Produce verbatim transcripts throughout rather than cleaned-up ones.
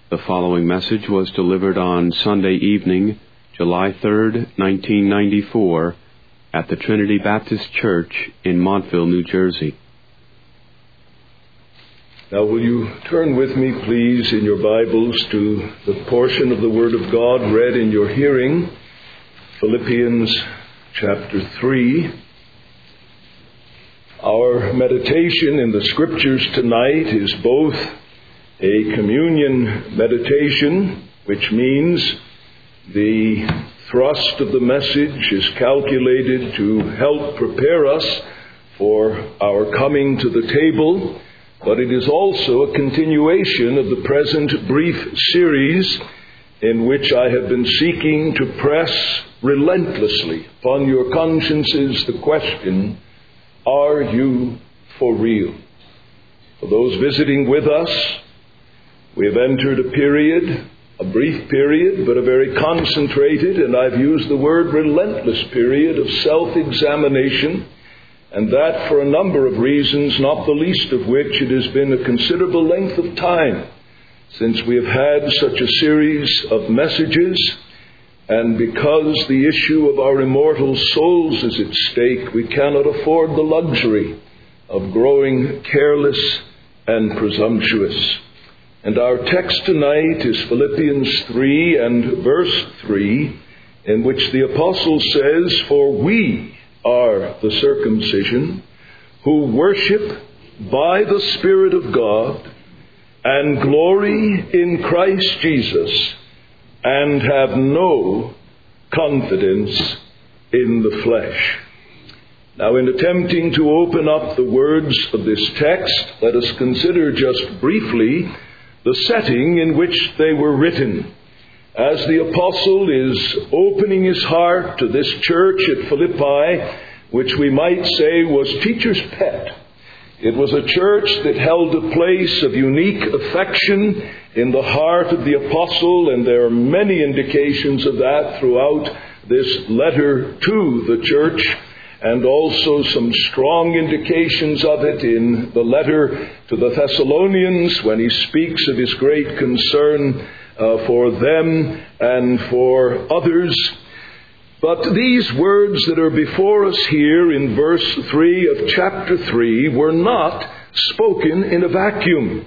The following message was delivered on Sunday evening, July third, nineteen ninety-four, at the Trinity Baptist Church in Montville, New Jersey. Now will you turn with me, please, in your Bibles to the portion of the Word of God read in your hearing, Philippians chapter three. Our meditation in the Scriptures tonight is both a communion meditation, which means the thrust of the message is calculated to help prepare us for our coming to the table, but it is also a continuation of the present brief series in which I have been seeking to press relentlessly upon your consciences the question, are you for real? For those visiting with us, we have entered a period, a brief period, but a very concentrated, and I've used the word relentless period of self-examination, and that for a number of reasons, not the least of which it has been a considerable length of time since we have had such a series of messages, and because the issue of our immortal souls is at stake, we cannot afford the luxury of growing careless and presumptuous. And our text tonight is Philippians three and verse three, in which the apostle says, "For we are the circumcision, who worship by the Spirit of God, and glory in Christ Jesus, and have no confidence in the flesh." Now, in attempting to open up the words of this text, let us consider just briefly the setting in which they were written. As the apostle is opening his heart to this church at Philippi, which we might say was teacher's pet, it was a church that held a place of unique affection in the heart of the apostle, and there are many indications of that throughout this letter to the church, and also some strong indications of it in the letter to the Thessalonians when he speaks of his great concern uh, for them and for others. But these words that are before us here in verse three of chapter three were not spoken in a vacuum.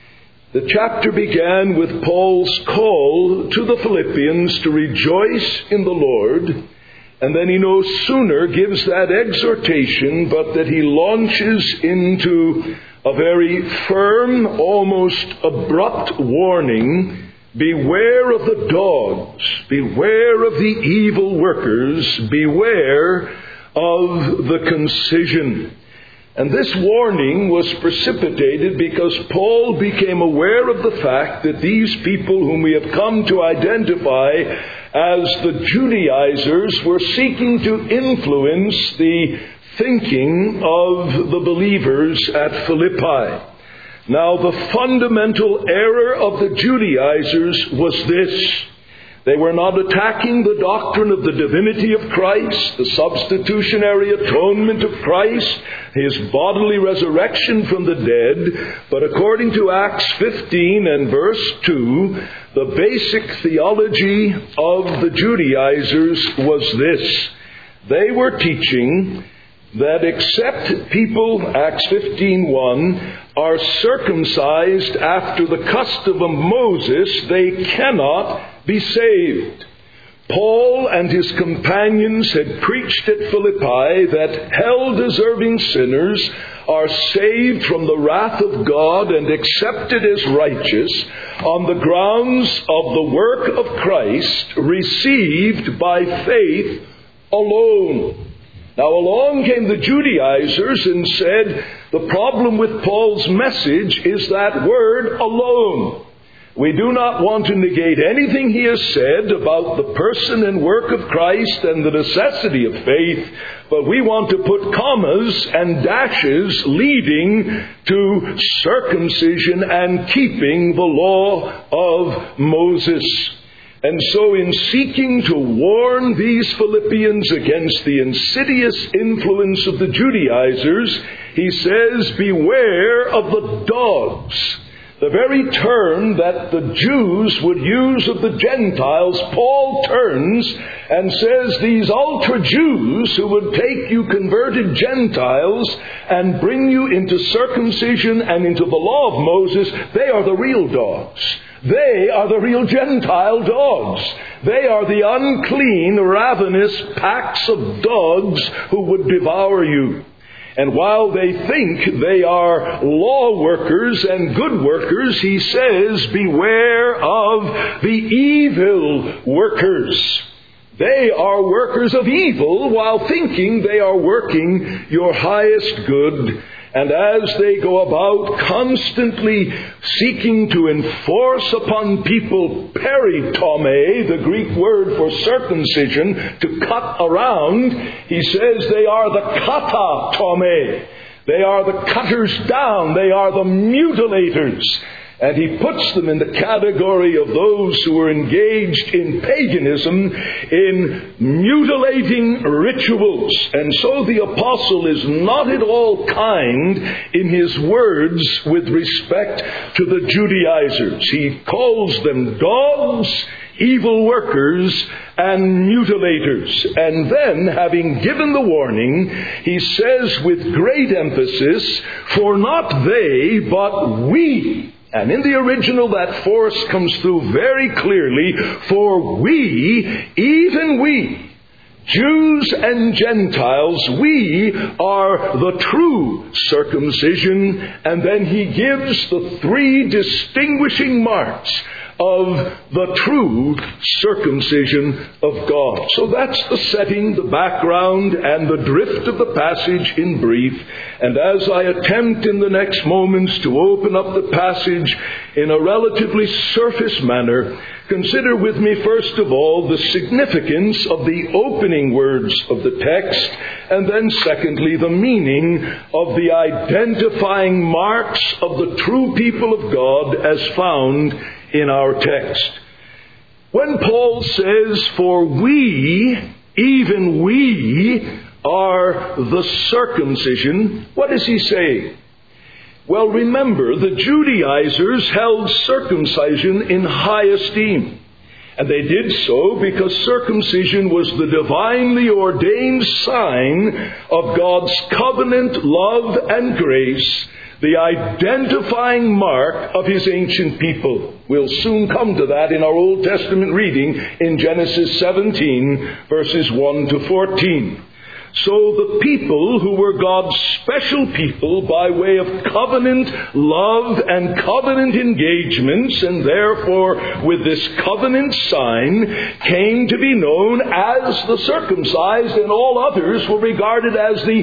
The chapter began with Paul's call to the Philippians to rejoice in the Lord, and then he no sooner gives that exhortation, but that he launches into a very firm, almost abrupt warning. Beware of the dogs, beware of the evil workers, beware of the concision. And this warning was precipitated because Paul became aware of the fact that these people whom we have come to identify as the Judaizers were seeking to influence the thinking of the believers at Philippi. Now, the fundamental error of the Judaizers was this. They were not attacking the doctrine of the divinity of Christ, the substitutionary atonement of Christ, his bodily resurrection from the dead, but according to Acts fifteen and verse two, the basic theology of the Judaizers was this. They were teaching that except people, Acts fifteen one, are circumcised after the custom of Moses, they cannot be saved. Paul and his companions had preached at Philippi that hell-deserving sinners are saved from the wrath of God and accepted as righteous on the grounds of the work of Christ received by faith alone. Now along came the Judaizers and said, the problem with Paul's message is that word alone. We do not want to negate anything he has said about the person and work of Christ and the necessity of faith, but we want to put commas and dashes leading to circumcision and keeping the law of Moses. And so in seeking to warn these Philippians against the insidious influence of the Judaizers, he says, beware of the dogs. The very term that the Jews would use of the Gentiles, Paul turns and says these ultra-Jews who would take you converted Gentiles and bring you into circumcision and into the law of Moses, they are the real dogs. They are the real Gentile dogs. They are the unclean, ravenous packs of dogs who would devour you. And while they think they are law workers and good workers, he says, beware of the evil workers. They are workers of evil while thinking they are working your highest good. And as they go about constantly seeking to enforce upon people peritome, the Greek word for circumcision, to cut around, he says they are the katatome. They are the cutters down. They are the mutilators. And he puts them in the category of those who are engaged in paganism, in mutilating rituals. And so the apostle is not at all kind in his words with respect to the Judaizers. He calls them dogs, evil workers, and mutilators. And then, having given the warning, he says with great emphasis, for not they, but we. And in the original, that force comes through very clearly. For we, even we, Jews and Gentiles, we are the true circumcision. And then he gives the three distinguishing marks of the true circumcision of God. So that's the setting, the background, and the drift of the passage in brief. And as I attempt in the next moments to open up the passage in a relatively surface manner, consider with me first of all the significance of the opening words of the text, and then secondly the meaning of the identifying marks of the true people of God as found in our text. When Paul says, for we, even we, are the circumcision, what is he saying? Well, remember, the Judaizers held circumcision in high esteem. And they did so because circumcision was the divinely ordained sign of God's covenant love and grace, the identifying mark of his ancient people. We'll soon come to that in our Old Testament reading in Genesis seventeen, verses one to fourteen. So the people who were God's special people by way of covenant love and covenant engagements, and therefore with this covenant sign, came to be known as the circumcised, and all others were regarded as the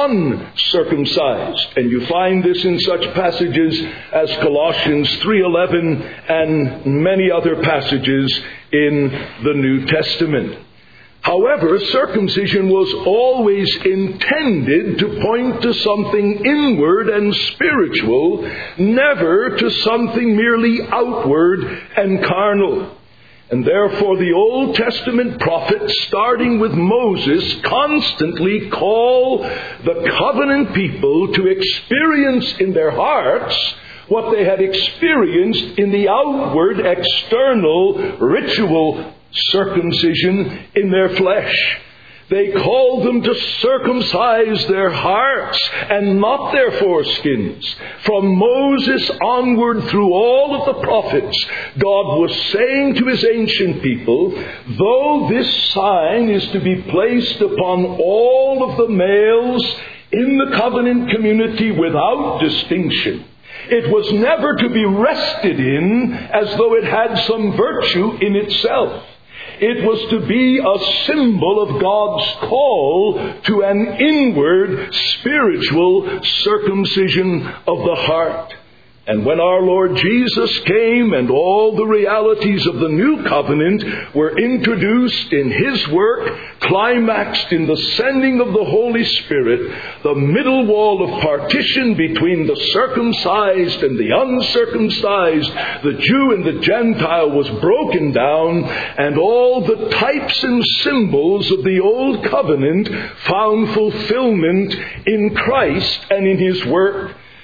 uncircumcised. And you find this in such passages as Colossians three eleven and many other passages in the New Testament. However, circumcision was always intended to point to something inward and spiritual, never to something merely outward and carnal. And therefore the Old Testament prophets, starting with Moses, constantly call the covenant people to experience in their hearts what they had experienced in the outward, external, ritual circumcision in their flesh. They called them to circumcise their hearts and not their foreskins. From Moses onward through all of the prophets, God was saying to his ancient people, though this sign is to be placed upon all of the males in the covenant community without distinction, it was never to be rested in as though it had some virtue in itself. It was to be a symbol of God's call to an inward spiritual circumcision of the heart. And when our Lord Jesus came and all the realities of the new covenant were introduced in his work, climaxed in the sending of the Holy Spirit, the middle wall of partition between the circumcised and the uncircumcised, the Jew and the Gentile, was broken down, and all the types and symbols of the old covenant found fulfillment in Christ and in his work.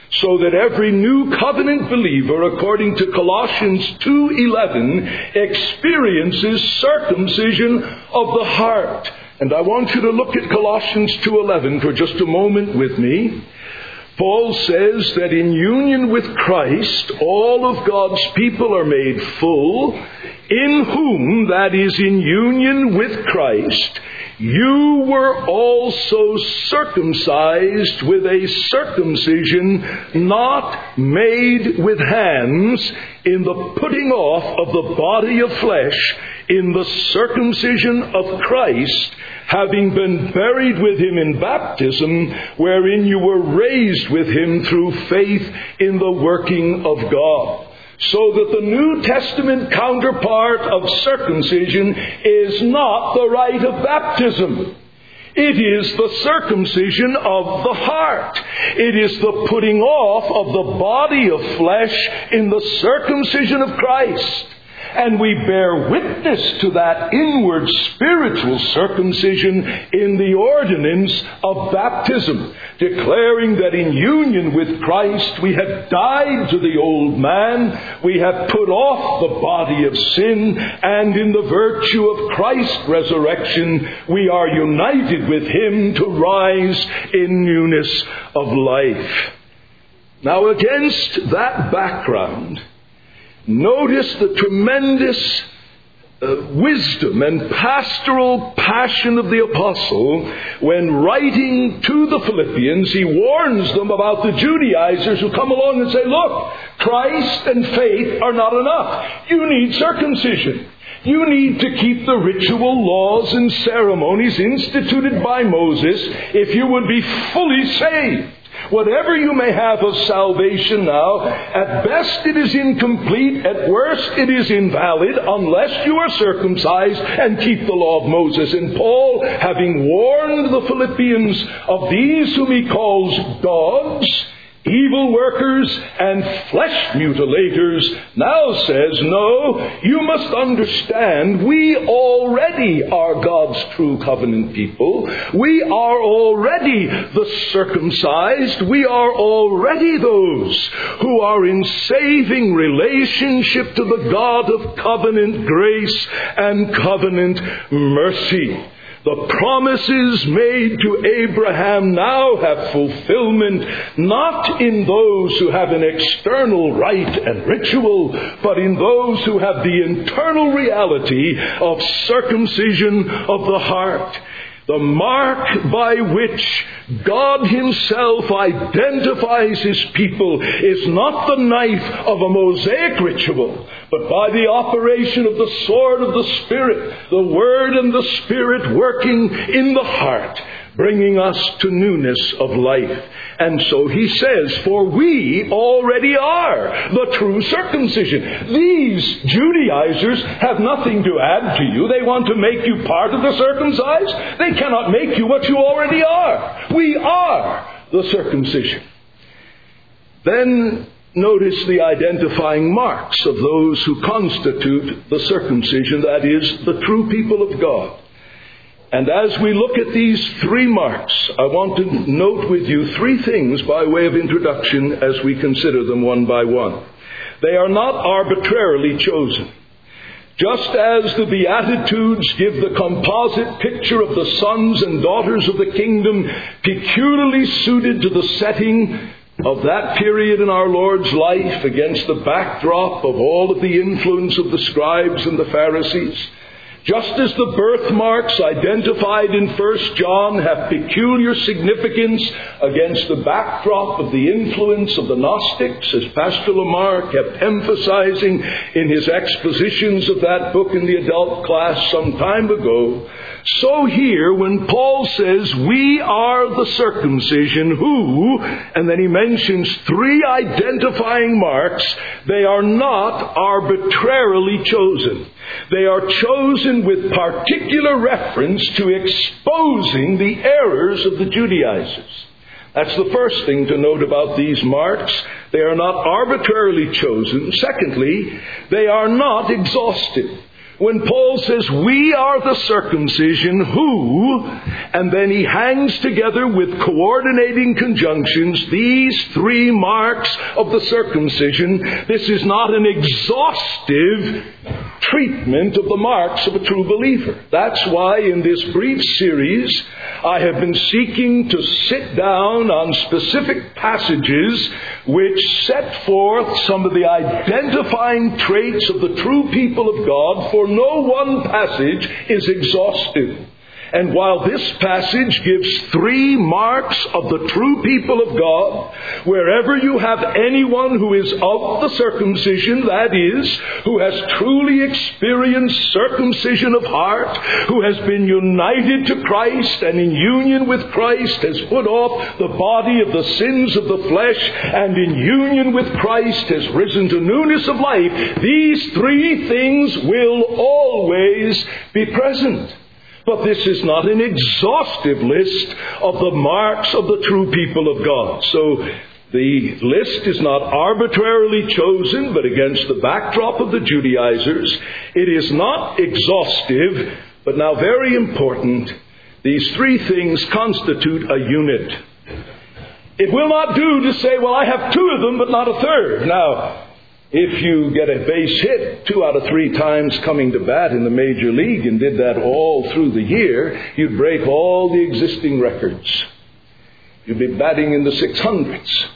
so that every new covenant believer, according to Colossians two eleven, experiences circumcision of the heart. And I want you to look at Colossians two eleven for just a moment with me. Paul says that in union with Christ, all of God's people are made full, in whom, that is, in union with Christ, you were also circumcised with a circumcision not made with hands, in the putting off of the body of flesh, in the circumcision of Christ, having been buried with him in baptism, wherein you were raised with him through faith in the working of God. So that the New Testament counterpart of circumcision is not the rite of baptism. It is the circumcision of the heart. It is the putting off of the body of flesh in the circumcision of Christ. And we bear witness to that inward spiritual circumcision in the ordinance of baptism, declaring that in union with Christ we have died to the old man, we have put off the body of sin, and in the virtue of Christ's resurrection we are united with him to rise in newness of life. Now, against that background, notice the tremendous uh, wisdom and pastoral passion of the apostle when, writing to the Philippians, he warns them about the Judaizers who come along and say, look, Christ and faith are not enough. You need circumcision. You need to keep the ritual laws and ceremonies instituted by Moses if you would be fully saved. Whatever you may have of salvation now, at best it is incomplete, at worst it is invalid, unless you are circumcised and keep the law of Moses. And Paul, having warned the Philippians of these whom he calls dogs, evil workers, and flesh mutilators, now says, no, you must understand, we already are God's true covenant people. We are already the circumcised. We are already those who are in saving relationship to the God of covenant grace and covenant mercy. The promises made to Abraham now have fulfillment, not in those who have an external rite and ritual, but in those who have the internal reality of circumcision of the heart. The mark by which God himself identifies his people is not the knife of a Mosaic ritual, but by the operation of the sword of the Spirit, the Word and the Spirit working in the heart, bringing us to newness of life. And so he says, for we already are the true circumcision. These Judaizers have nothing to add to you. They want to make you part of the circumcised. They cannot make you what you already are. We are the circumcision. Then notice the identifying marks of those who constitute the circumcision, that is, the true people of God. And as we look at these three marks, I want to note with you three things by way of introduction as we consider them one by one. They are not arbitrarily chosen. Just as the Beatitudes give the composite picture of the sons and daughters of the kingdom peculiarly suited to the setting of that period in our Lord's life against the backdrop of all of the influence of the scribes and the Pharisees, just as the birthmarks identified in First John have peculiar significance against the backdrop of the influence of the Gnostics, as Pastor Lamar kept emphasizing in his expositions of that book in the adult class some time ago, so here when Paul says we are the circumcision who, and then he mentions three identifying marks, they are not arbitrarily chosen. They are chosen with particular reference to exposing the errors of the Judaizers. That's the first thing to note about these marks. They are not arbitrarily chosen. Secondly, they are not exhaustive. When Paul says, we are the circumcision who, and then he hangs together with coordinating conjunctions these three marks of the circumcision, this is not an exhaustive treatment of the marks of a true believer. That's why in this brief series I have been seeking to sit down on specific passages which set forth some of the identifying traits of the true people of God, for no one passage is exhaustive. And while this passage gives three marks of the true people of God, wherever you have anyone who is of the circumcision, that is, who has truly experienced circumcision of heart, who has been united to Christ and in union with Christ has put off the body of the sins of the flesh and in union with Christ has risen to newness of life, these three things will always be present. But this is not an exhaustive list of the marks of the true people of God. So the list is not arbitrarily chosen, but against the backdrop of the Judaizers. It is not exhaustive, but now very important, these three things constitute a unit. It will not do to say, well, I have two of them, but not a third. Now, if you get a base hit two out of three times coming to bat in the major league and did that all through the year, you'd break all the existing records. You'd be batting in the six hundreds.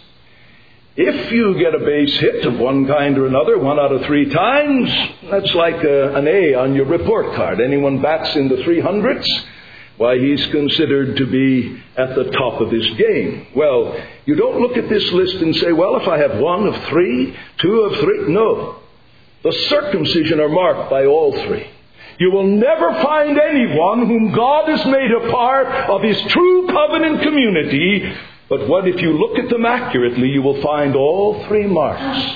If you get a base hit of one kind or another one out of three times, that's like a, an A on your report card. Anyone bats in the three hundreds? Why, he's considered to be at the top of his game. Well, you don't look at this list and say, well, if I have one of three, two of three. No. The circumcision are marked by all three. You will never find anyone whom God has made a part of his true covenant community. But what if you look at them accurately, you will find all three marks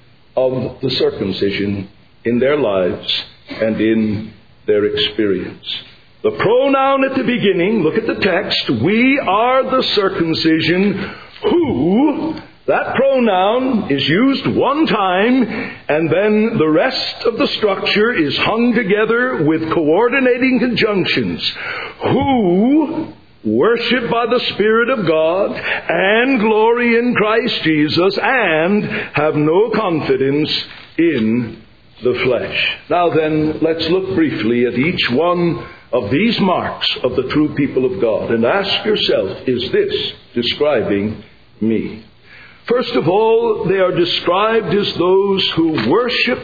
of the circumcision in their lives and in their experience. The pronoun at the beginning, look at the text, we are the circumcision who, that pronoun is used one time, and then the rest of the structure is hung together with coordinating conjunctions. Who worship by the Spirit of God and glory in Christ Jesus and have no confidence in the flesh. Now then, let's look briefly at each one of these marks of the true people of God and ask yourself, is this describing me? First of all, they are described as those who worship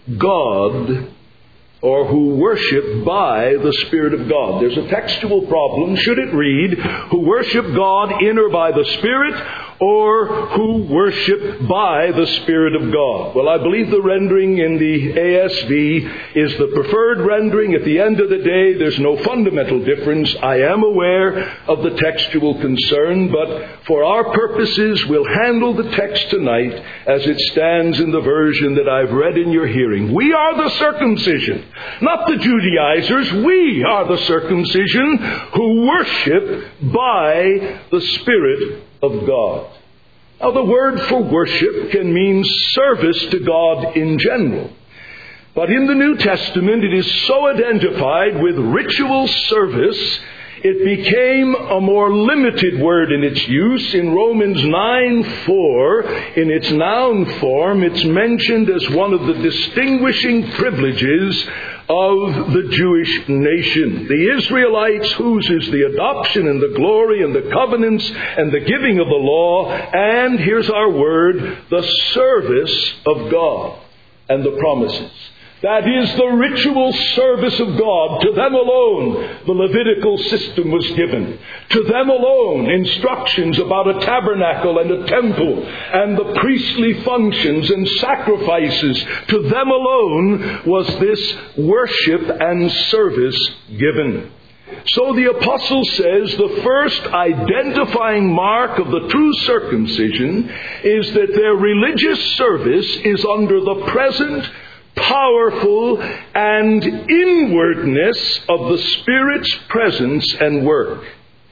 God or who worship by the Spirit of God. There's a textual problem. Should it read, who worship God in or by the Spirit, or who worship by the Spirit of God? Well, I believe the rendering in the A S V is the preferred rendering. At the end of the day, there's no fundamental difference. I am aware of the textual concern, but for our purposes, we'll handle the text tonight as it stands in the version that I've read in your hearing. We are the circumcision, not the Judaizers. We are the circumcision who worship by the Spirit of God. Now, the word for worship can mean service to God in general. But in the New Testament, it is so identified with ritual service, it became a more limited word in its use. In Romans nine four, in its noun form, it's mentioned as one of the distinguishing privileges of the Jewish nation. The Israelites, whose is the adoption and the glory and the covenants and the giving of the law, and here's our word, the service of God and the promises. That is the ritual service of God. To them alone the Levitical system was given. To them alone instructions about a tabernacle and a temple and the priestly functions and sacrifices. To them alone was this worship and service given. So the apostle says the first identifying mark of the true circumcision is that their religious service is under the present powerful and inwardness of the Spirit's presence and work.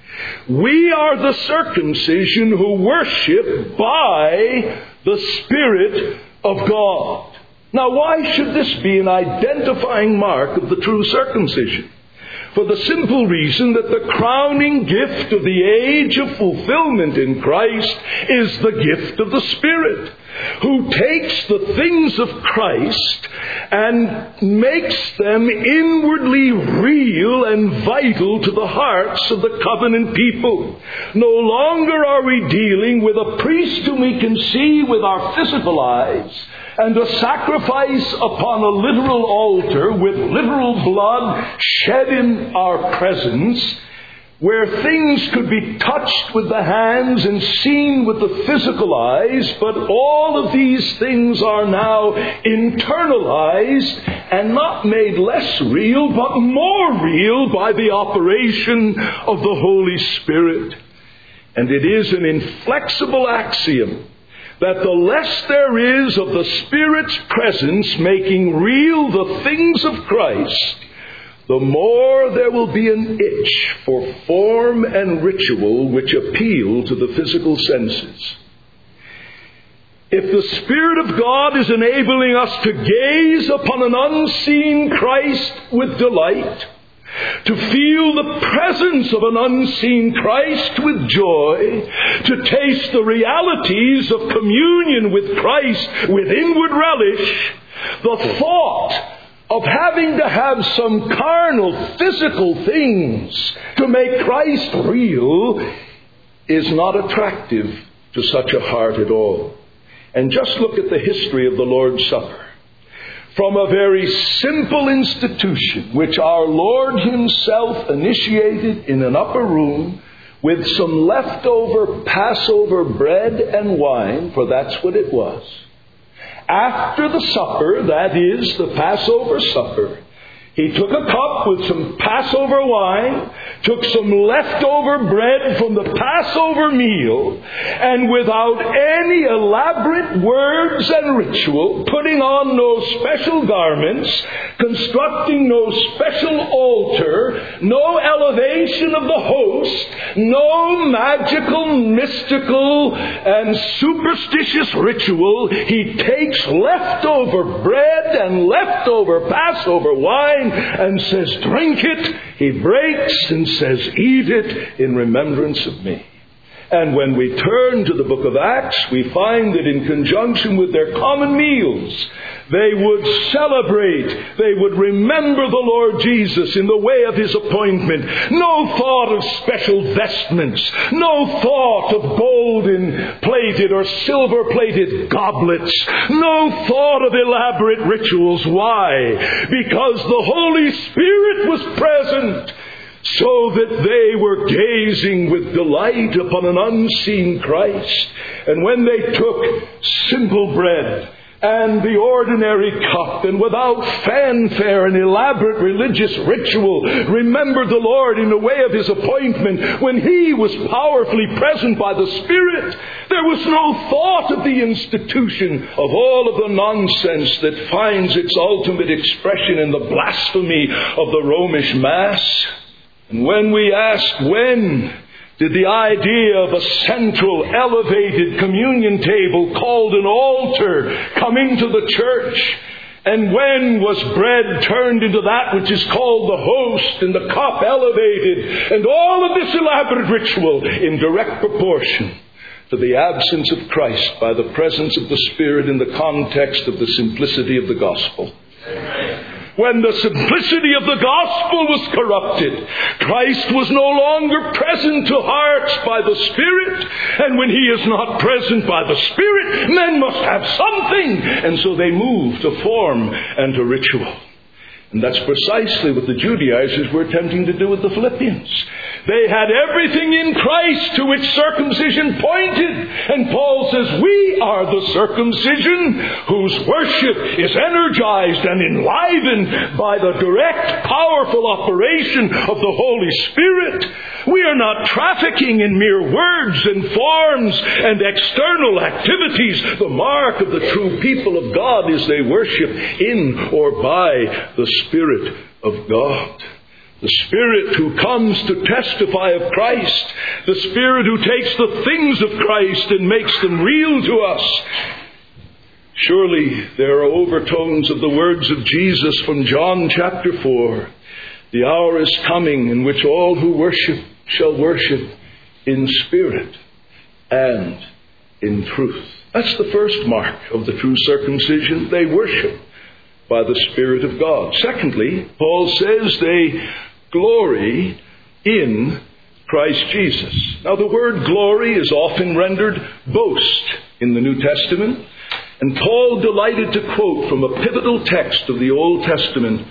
We are the circumcision who worship by the Spirit of God. Now, why should this be an identifying mark of the true circumcision? For the simple reason that the crowning gift of the age of fulfillment in Christ is the gift of the Spirit, who takes the things of Christ and makes them inwardly real and vital to the hearts of the covenant people. No longer are we dealing with a priest whom we can see with our physical eyes, and a sacrifice upon a literal altar with literal blood shed in our presence, where things could be touched with the hands and seen with the physical eyes, but all of these things are now internalized and not made less real, but more real by the operation of the Holy Spirit. And it is an inflexible axiom that the less there is of the Spirit's presence making real the things of Christ, the more there will be an itch for form and ritual which appeal to the physical senses. If the Spirit of God is enabling us to gaze upon an unseen Christ with delight, to feel the presence of an unseen Christ with joy, to taste the realities of communion with Christ with inward relish, the thought of having to have some carnal, physical things to make Christ real is not attractive to such a heart at all. And just look at the history of the Lord's Supper. From a very simple institution which our Lord Himself initiated in an upper room with some leftover Passover bread and wine, for that's what it was. After the supper, that is, the Passover supper, He took a cup with some Passover wine, took some leftover bread from the Passover meal, and without any elaborate words and ritual, putting on no special garments, constructing no special altar, no elevation of the host, no magical, mystical, and superstitious ritual, He takes leftover bread and leftover Passover wine and says, drink it. He breaks and says, eat it in remembrance of me. And when we turn to the book of Acts, we find that in conjunction with their common meals, they would celebrate, they would remember the Lord Jesus in the way of His appointment. No thought of special vestments, no thought of golden plated or silver plated goblets, no thought of elaborate rituals. Why? Because the Holy Spirit was present, so that they were gazing with delight upon an unseen Christ. And when they took simple bread and the ordinary cup, and without fanfare and elaborate religious ritual, remembered the Lord in the way of His appointment, when He was powerfully present by the Spirit, there was no thought of the institution of all of the nonsense that finds its ultimate expression in the blasphemy of the Romish Mass. And when we ask, when did the idea of a central, elevated communion table called an altar come into the church? And when was bread turned into that which is called the host and the cup elevated? And all of this elaborate ritual in direct proportion to the absence of Christ by the presence of the Spirit in the context of the simplicity of the gospel. Amen. When the simplicity of the gospel was corrupted, Christ was no longer present to hearts by the Spirit. And when He is not present by the Spirit, men must have something. And so they move to form and to ritual. And that's precisely what the Judaizers were attempting to do with the Philippians. They had everything in Christ to which circumcision pointed. And Paul says, we are the circumcision whose worship is energized and enlivened by the direct, powerful operation of the Holy Spirit. We are not trafficking in mere words and forms and external activities. The mark of the true people of God is they worship in or by the Spirit of God. The Spirit who comes to testify of Christ. The Spirit who takes the things of Christ and makes them real to us. Surely there are overtones of the words of Jesus from John chapter four. The hour is coming in which all who worship shall worship in spirit and in truth. That's the first mark of the true circumcision. They worship by the Spirit of God. Secondly, Paul says they glory in Christ Jesus. Now, the word glory is often rendered boast in the New Testament, and Paul delighted to quote from a pivotal text of the Old Testament,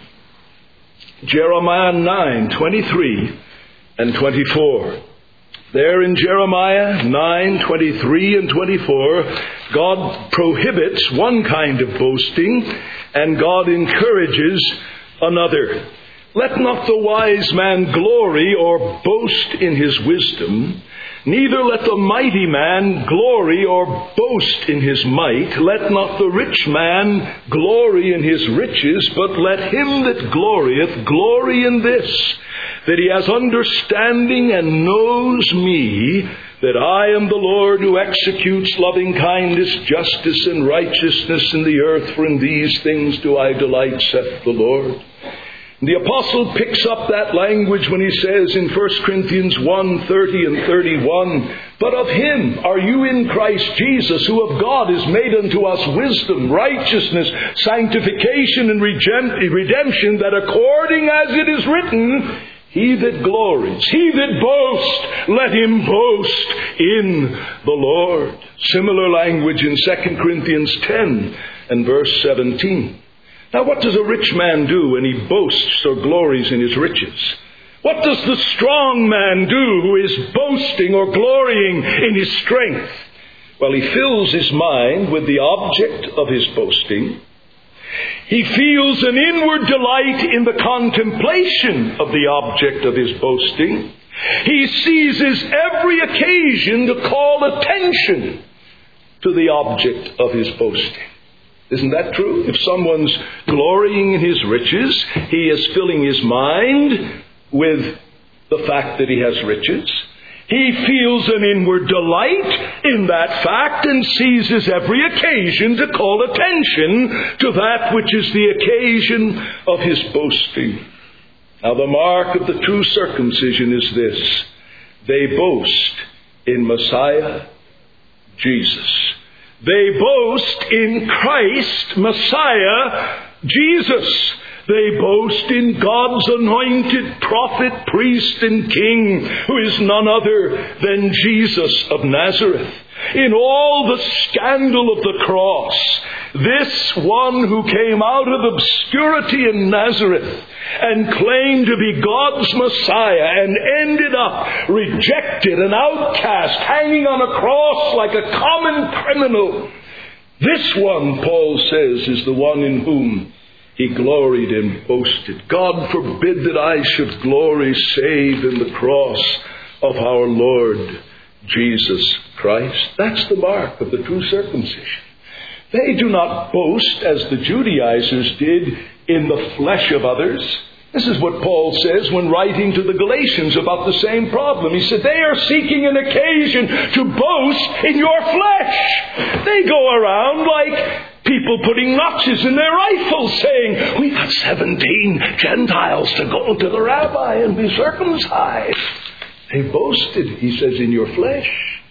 Jeremiah nine, twenty-three and twenty-four. There in Jeremiah nine, twenty-three and twenty-four, God prohibits one kind of boasting, and God encourages another. Let not the wise man glory or boast in his wisdom, neither let the mighty man glory or boast in his might. Let not the rich man glory in his riches, but let him that glorieth glory in this, that he has understanding and knows me, that I am the Lord who executes loving kindness, justice, and righteousness in the earth. For in these things do I delight, saith the Lord. The apostle picks up that language when he says in First Corinthians one, thirty and thirty-one, but of him are you in Christ Jesus, who of God is made unto us wisdom, righteousness, sanctification, and redemption, that according as it is written, he that glories, he that boasts, let him boast in the Lord. Similar language in Second Corinthians ten and verse seventeen. Now, what does a rich man do when he boasts or glories in his riches? What does the strong man do who is boasting or glorying in his strength? Well, he fills his mind with the object of his boasting. He feels an inward delight in the contemplation of the object of his boasting. He seizes every occasion to call attention to the object of his boasting. Isn't that true? If someone's glorying in his riches, he is filling his mind with the fact that he has riches. He feels an inward delight in that fact and seizes every occasion to call attention to that which is the occasion of his boasting. Now, the mark of the true circumcision is this: they boast in Messiah Jesus. They boast in Christ, Messiah, Jesus. They boast in God's anointed prophet, priest, and king, who is none other than Jesus of Nazareth. In all the scandal of the cross, this one who came out of obscurity in Nazareth and claimed to be God's Messiah and ended up rejected and outcast, hanging on a cross like a common criminal. This one, Paul says, is the one in whom he gloried and boasted. God forbid that I should glory save in the cross of our Lord Jesus Christ. That's the mark of the true circumcision. They do not boast, as the Judaizers did, in the flesh of others. This is what Paul says when writing to the Galatians about the same problem. He said, they are seeking an occasion to boast in your flesh. They go around like people putting notches in their rifles, saying, we've got seventeen Gentiles to go to the rabbi and be circumcised. They boasted, he says, in your flesh.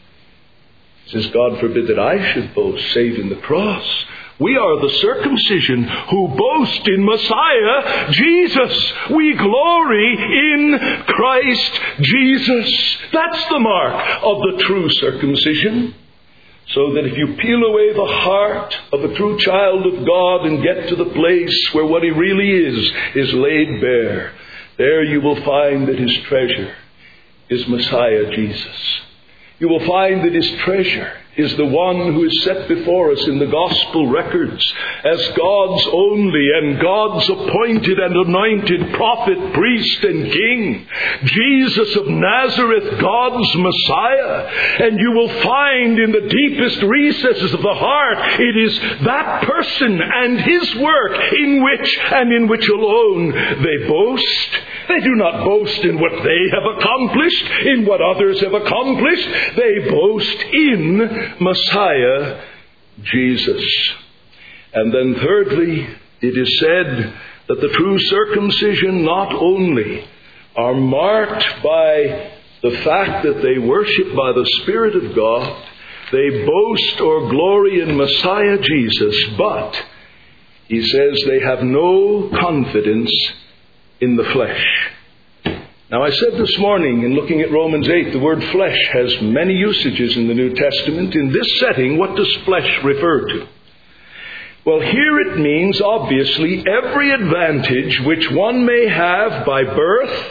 He says, God forbid that I should boast, save in the cross. We are the circumcision who boast in Messiah, Jesus. We glory in Christ Jesus. That's the mark of the true circumcision. So that if you peel away the heart of a true child of God and get to the place where what he really is, is laid bare, there you will find that his treasure is Messiah Jesus. You will find that his treasure is the one who is set before us in the gospel records as God's only and God's appointed and anointed prophet, priest, and king. Jesus of Nazareth, God's Messiah. And you will find in the deepest recesses of the heart, it is that person and his work in which and in which alone they boast. They do not boast in what they have accomplished, in what others have accomplished. They boast in Messiah Jesus. And then thirdly, it is said that the true circumcision not only are marked by the fact that they worship by the Spirit of God, they boast or glory in Messiah Jesus, but he says they have no confidence in the flesh. Now, I said this morning in looking at Romans eight, the word flesh has many usages in the New Testament. In this setting, what does flesh refer to? Well, here it means, obviously, every advantage which one may have by birth,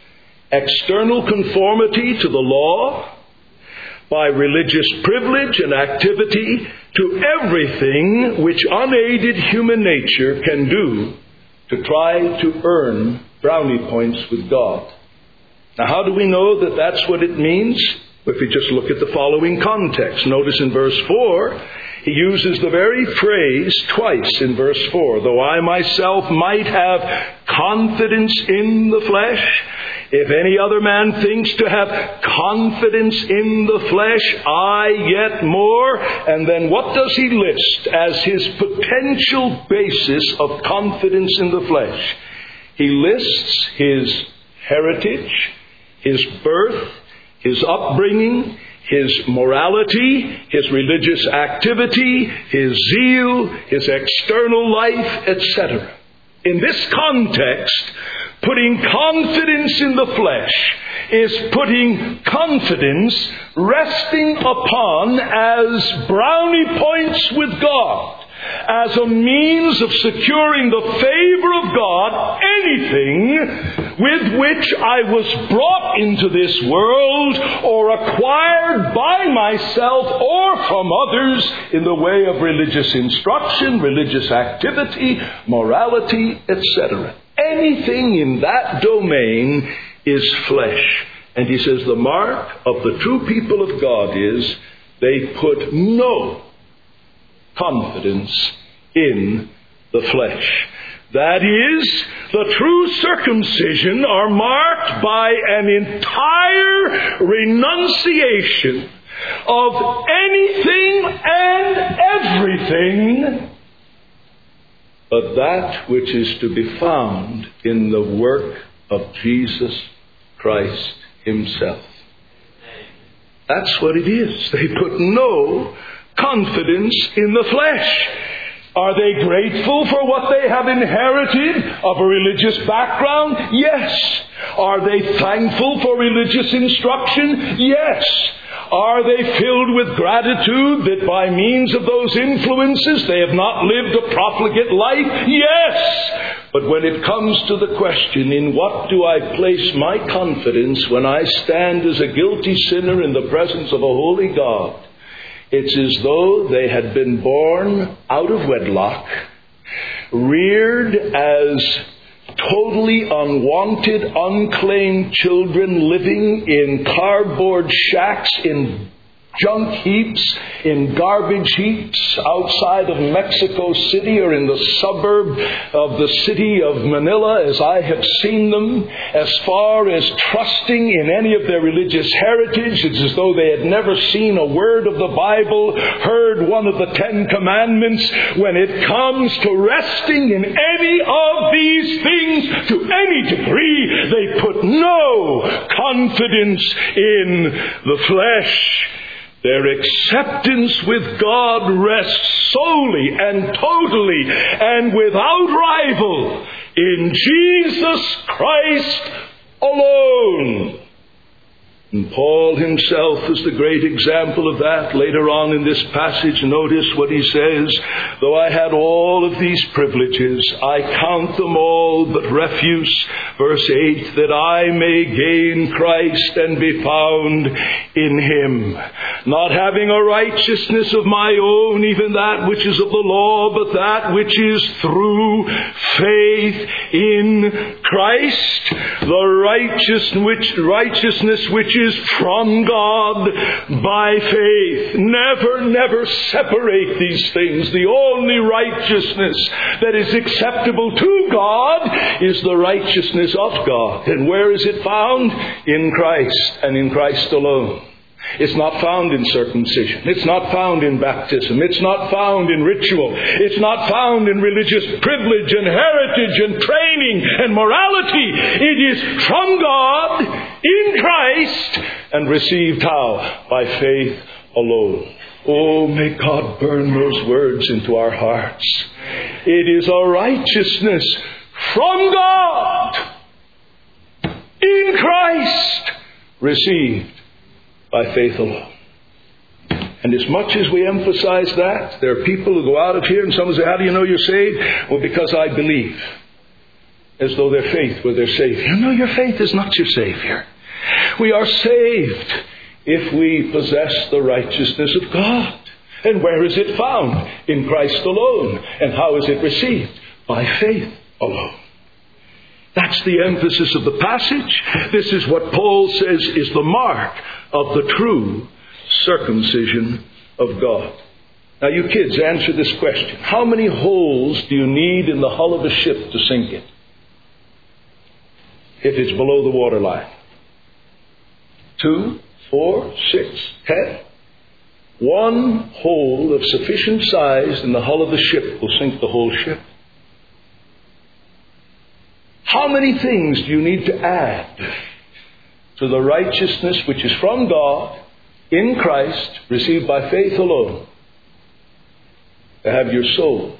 external conformity to the law, by religious privilege and activity, to everything which unaided human nature can do to try to earn brownie points with God. Now, how do we know that that's what it means? If we just look at the following context. Notice in verse four, he uses the very phrase twice in verse four. Though I myself might have confidence in the flesh, if any other man thinks to have confidence in the flesh, I yet more. And then what does he list as his potential basis of confidence in the flesh? He lists his heritage, his birth, his upbringing, his morality, his religious activity, his zeal, his external life, et cetera. In this context, putting confidence in the flesh is putting confidence resting upon as brownie points with God, as a means of securing the favor of God, anything with which I was brought into this world or acquired by myself or from others in the way of religious instruction, religious activity, morality, et cetera. Anything in that domain is flesh. And he says the mark of the true people of God is they put no confidence in the flesh. That is, the true circumcision are marked by an entire renunciation of anything and everything but that which is to be found in the work of Jesus Christ himself. That's what it is. They put no confidence in the flesh. Are they grateful for what they have inherited of a religious background? Yes. Are they thankful for religious instruction? Yes. Are they filled with gratitude that by means of those influences they have not lived a profligate life? Yes. But when it comes to the question, in what do I place my confidence when I stand as a guilty sinner in the presence of a holy God? It's as though they had been born out of wedlock, reared as totally unwanted, unclaimed children living in cardboard shacks, in junk heaps, in garbage heaps outside of Mexico City or in the suburb of the city of Manila, as I have seen them. As far as trusting in any of their religious heritage, it's as though they had never seen a word of the Bible, heard one of the Ten Commandments. When it comes to resting in any of these things to any degree, they put no confidence in the flesh. Their acceptance with God rests solely and totally and without rival in Jesus Christ alone. And Paul himself is the great example of that. Later on in this passage, notice what he says. Though I had all of these privileges, I count them all but refuse. Verse eight, that I may gain Christ and be found in him. Not having a righteousness of my own, even that which is of the law, but that which is through faith in Christ. The righteous, which, righteousness which is from God by faith. Never, never separate these things. The only righteousness that is acceptable to God is the righteousness of God. And where is it found? In Christ, and in Christ alone. It's not found in circumcision. It's not found in baptism. It's not found in ritual. It's not found in religious privilege and heritage and training and morality. It is from God in Christ and received how? By faith alone. Oh, may God burn those words into our hearts. It is a righteousness from God in Christ, received by faith alone. And as much as we emphasize that, there are people who go out of here and someone say, how do you know you're saved? Well, because I believe. As though their faith were their Savior. No, your faith is not your Savior. We are saved if we possess the righteousness of God. And where is it found? In Christ alone. And how is it received? By faith alone. That's the emphasis of the passage. This is what Paul says is the mark of the true circumcision of God. Now you kids, answer this question. How many holes do you need in the hull of a ship to sink it? If it's below the waterline? Two, four, six, ten? One hole of sufficient size in the hull of the ship will sink the whole ship. How many things do you need to add to the righteousness which is from God in Christ, received by faith alone, to have your soul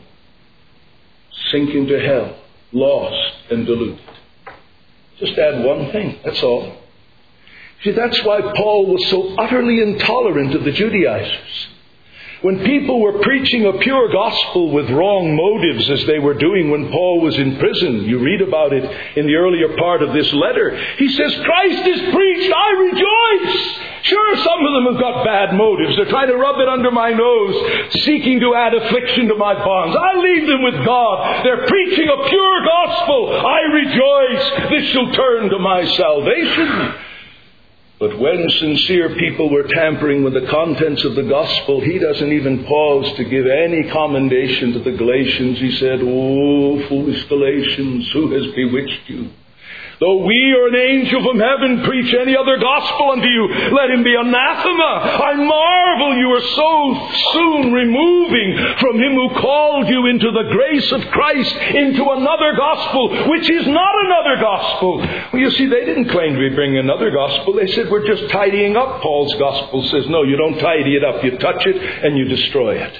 sink into hell, lost and deluded? Just add one thing, that's all. See, that's why Paul was so utterly intolerant of the Judaizers. When people were preaching a pure gospel with wrong motives, as they were doing when Paul was in prison, you read about it in the earlier part of this letter, he says, Christ is preached, I rejoice. Sure, some of them have got bad motives. They're trying to rub it under my nose, seeking to add affliction to my bonds. I leave them with God. They're preaching a pure gospel. I rejoice. This shall turn to my salvation. But when sincere people were tampering with the contents of the gospel, he doesn't even pause to give any commendation to the Galatians. He said, "Oh, foolish Galatians, who has bewitched you? Though we or an angel from heaven preach any other gospel unto you, let him be anathema. I marvel you are so soon removing from him who called you into the grace of Christ into another gospel, which is not another gospel." Well, you see, they didn't claim to be bringing another gospel. They said, we're just tidying up. Paul's gospel says, no, you don't tidy it up. You touch it and you destroy it.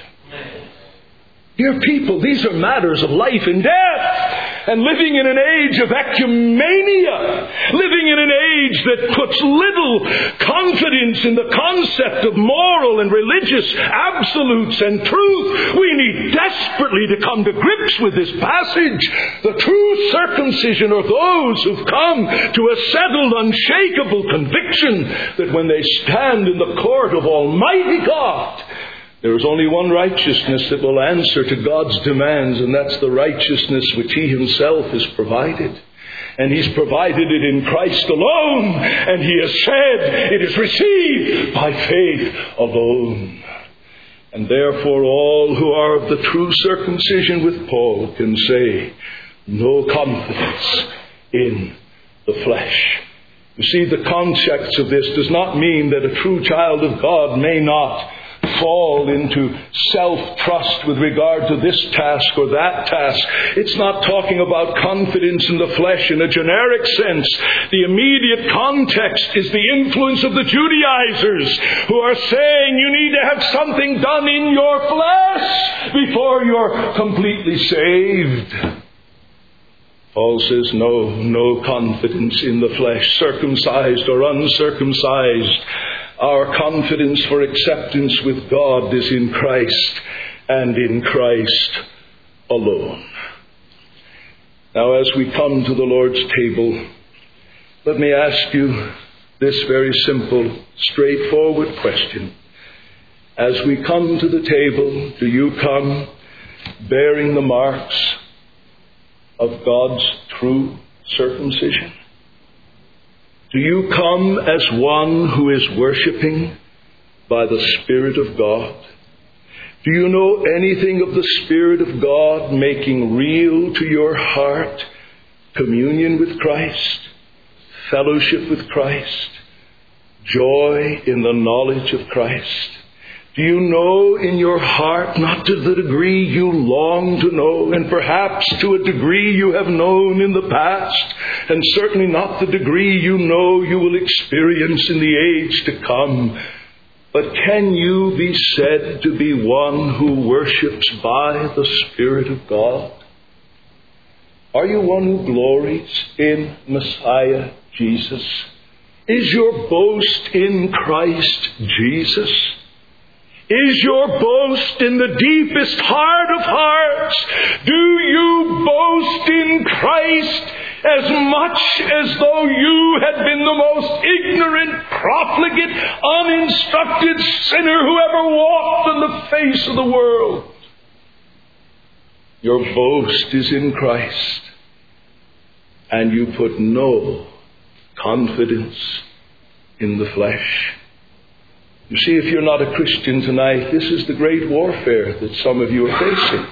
Dear people, these are matters of life and death. And living in an age of ecumenia, living in an age that puts little confidence in the concept of moral and religious absolutes and truth, we need desperately to come to grips with this passage. The true circumcision are those who've come to a settled, unshakable conviction that when they stand in the court of Almighty God, there is only one righteousness that will answer to God's demands, and that's the righteousness which He Himself has provided. And He's provided it in Christ alone, and He has said it is received by faith alone. And therefore all who are of the true circumcision with Paul can say, no confidence in the flesh. You see, the context of this does not mean that a true child of God may not fall into self-trust with regard to this task or that task. It's not talking about confidence in the flesh in a generic sense. The immediate context is the influence of the Judaizers who are saying you need to have something done in your flesh before you're completely saved. Paul says, no, no confidence in the flesh, circumcised or uncircumcised. Our confidence for acceptance with God is in Christ and in Christ alone. Now, as we come to the Lord's table, let me ask you this very simple, straightforward question. As we come to the table, do you come bearing the marks of God's true circumcision? Do you come as one who is worshiping by the Spirit of God? Do you know anything of the Spirit of God making real to your heart communion with Christ, fellowship with Christ, joy in the knowledge of Christ? Do you know in your heart, not to the degree you long to know, and perhaps to a degree you have known in the past, and certainly not the degree you know you will experience in the age to come, but can you be said to be one who worships by the Spirit of God? Are you one who glories in Messiah Jesus? Is your boast in Christ Jesus? Is your boast in the deepest heart of hearts? Do you boast in Christ as much as though you had been the most ignorant, profligate, uninstructed sinner who ever walked on the face of the world? Your boast is in Christ, and you put no confidence in the flesh. You see, if you're not a Christian tonight, this is the great warfare that some of you are facing.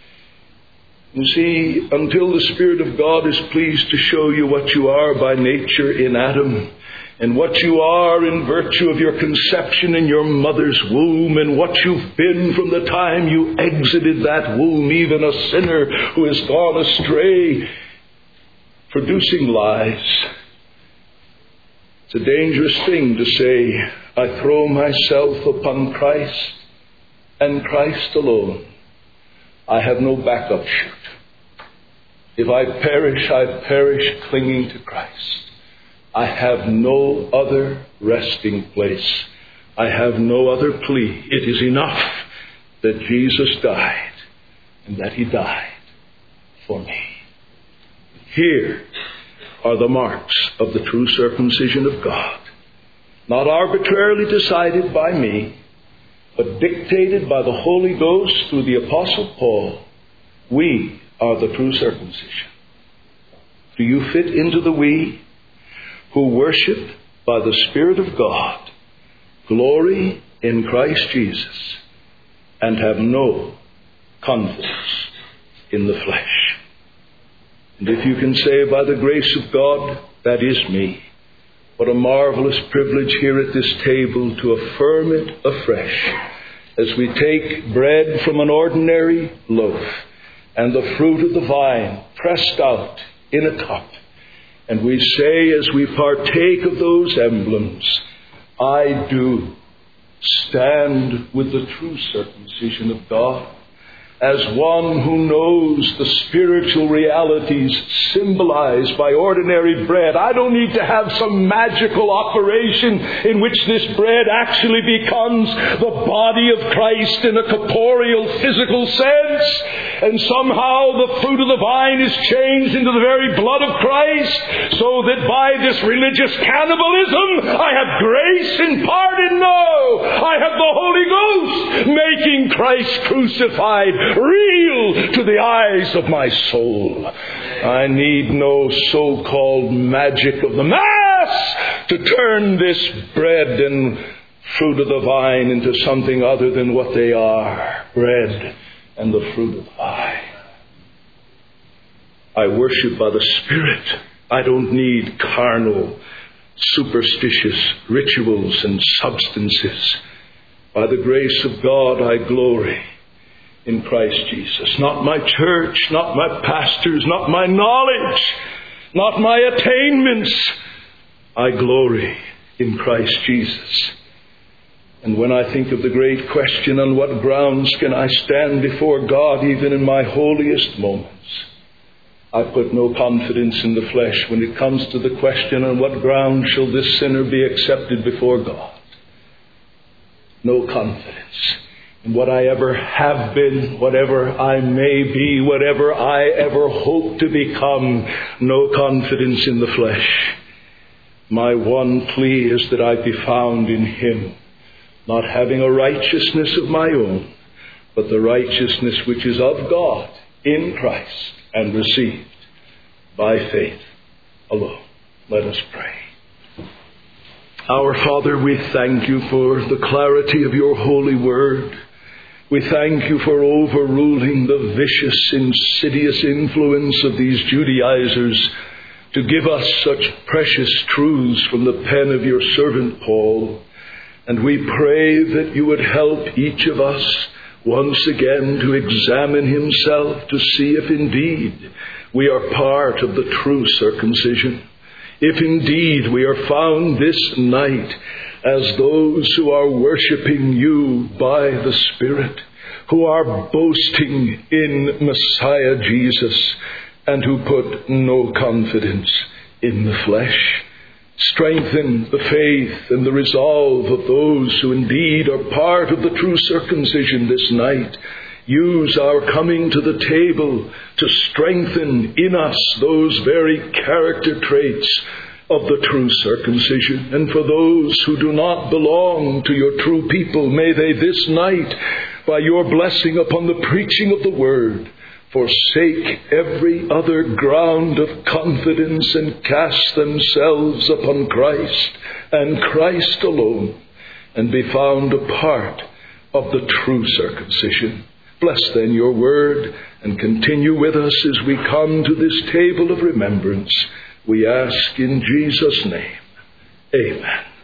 You see, until the Spirit of God is pleased to show you what you are by nature in Adam, and what you are in virtue of your conception in your mother's womb, and what you've been from the time you exited that womb, even a sinner who has gone astray, producing lies. It's a dangerous thing to say, I throw myself upon Christ and Christ alone. I have no backup chute. If I perish, I perish clinging to Christ. I have no other resting place. I have no other plea. It is enough that Jesus died, and that He died for me. Here are the marks of the true circumcision of God. Not arbitrarily decided by me, but dictated by the Holy Ghost through the Apostle Paul. We are the true circumcision. Do you fit into the we who worship by the Spirit of God, glory in Christ Jesus, and have no confidence in the flesh? And if you can say, by the grace of God, that is me, what a marvelous privilege here at this table to affirm it afresh as we take bread from an ordinary loaf and the fruit of the vine pressed out in a cup. And we say, as we partake of those emblems, I do stand with the true circumcision of God, as one who knows the spiritual realities symbolized by ordinary bread. I don't need to have some magical operation in which this bread actually becomes the body of Christ in a corporeal, physical sense, and somehow the fruit of the vine is changed into the very blood of Christ, so that by this religious cannibalism I have grace in pardon. No, I have the Holy Ghost making Christ crucified real to the eyes of my soul. I need no so-called magic of the Mass to turn this bread and fruit of the vine into something other than what they are, bread and the fruit of the vine. I worship by the Spirit. I don't need carnal, superstitious rituals and substances. By the grace of God, I glory in Christ Jesus. Not my church, not my pastors, not my knowledge, not my attainments. I glory in Christ Jesus. And when I think of the great question, on what grounds can I stand before God even in my holiest moments, I put no confidence in the flesh when it comes to the question, on what ground shall this sinner be accepted before God? No confidence in what I ever have been, whatever I may be, whatever I ever hope to become. No confidence in the flesh. My one plea is that I be found in Him, not having a righteousness of my own, but the righteousness which is of God in Christ and received by faith alone. Let us pray. Our Father, we thank You for the clarity of Your holy word. We thank You for overruling the vicious, insidious influence of these Judaizers to give us such precious truths from the pen of your servant Paul. And we pray that you would help each of us once again to examine himself to see if indeed we are part of the true circumcision. If indeed we are found this night as those who are worshiping you by the Spirit, who are boasting in Messiah Jesus, and who put no confidence in the flesh. Strengthen the faith and the resolve of those who indeed are part of the true circumcision this night. Use our coming to the table to strengthen in us those very character traits of the true circumcision. And for those who do not belong to your true people, may they this night, by your blessing upon the preaching of the word, forsake every other ground of confidence and cast themselves upon Christ and Christ alone, and be found a part of the true circumcision. Bless then your word, and continue with us as we come to this table of remembrance. We ask in Jesus' name. Amen.